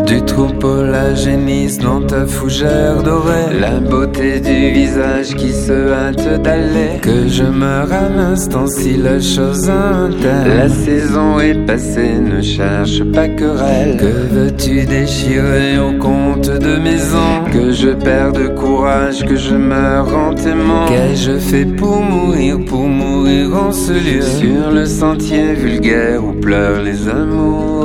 Du troupeau la génisse dans ta fougère dorée, la beauté du visage qui se hâte d'aller. Que je meure à l'instant si la chose interne. La saison est passée, ne cherche pas querelle. Que veux-tu déchirer au compte de maison? Que je perde courage, que je meure en t'aimant. Qu'ai-je fait pour mourir en ce lieu? Sur le sentier vulgaire où pleurent les amours.